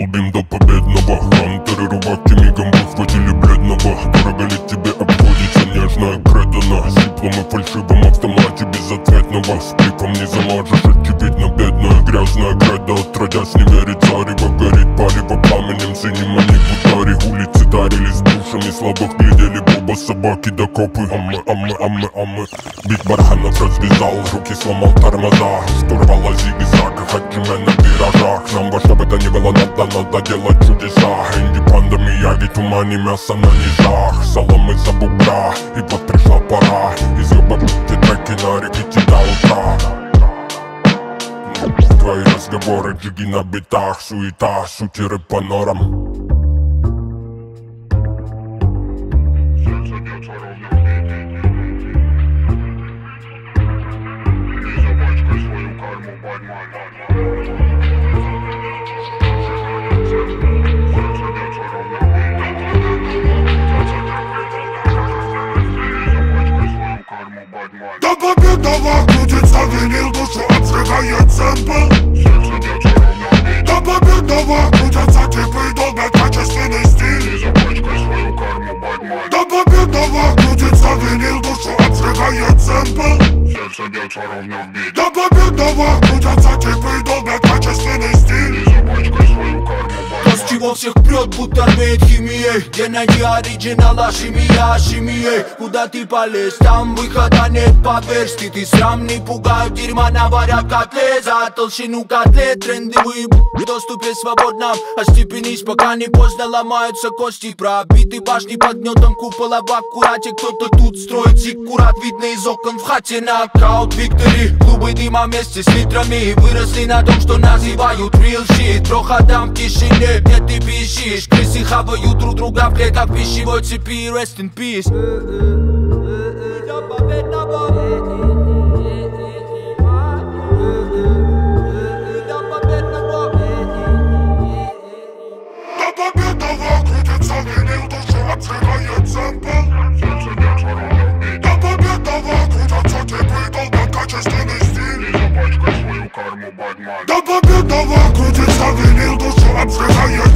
долбим до победного. Хантеры рубахи мигом выхватили бледного. Дорого ли тебе обходится нежная кредо на сиплом и фальшивом автомате безответного? С клипом не замажешь, очевидно бедная грязная кредо. Отродясь не верит зарево, горит палево пламенем синим, а не бутари. Улицы дарились душами, слабых глядели боба, собаки да копы. А мы бит барханов развязал, руки сломал тормоза. Штурвала зигзаг, хотим на виражах. Нам во что бы то ни было надо делать чудеса. Инди пандемия, ведь тумане мясо на низах. Соломы за бугра, и вот пришла пора. Из ёбаки треки на репите до утра. Твои разговоры, джиги на битах. Суета, шутеры по норам. До победного крутится винил, душу обжигает сэмпл. До победного крутятся типы, долбят качественный стиль. До победного крутится винил, душу обжигает сэмпл. До победного крутятся типы, долбят качественный стиль. То, с чего всех прет, будто рвет химией. Где найти оригинал, химией. Куда ты полез, там выхода нет, поверь. Стыд и срам не пугают, дерьма наварят котлет. За толщину котлет, тренды в доступе свободном. Остепенись, пока не поздно, ломаются кости. Пробиты башни под гнетом купола в аккурате. Кто-то тут строит зиккурат, видно из окон в хате. Нокаут, виктори, клубы дыма вместе с литрами. Выросли на том, что называют real shit. Проходам в тишине, где ты пищишь. Крысы хавают друг друга в клетках пищевой цепи. Rest in peace. До победного. До победного. До победного крутится винил, душу обжигает сэмпл. До победного крутятся типы, долбят качественный стиль. До победного крутится винил, душу обжигает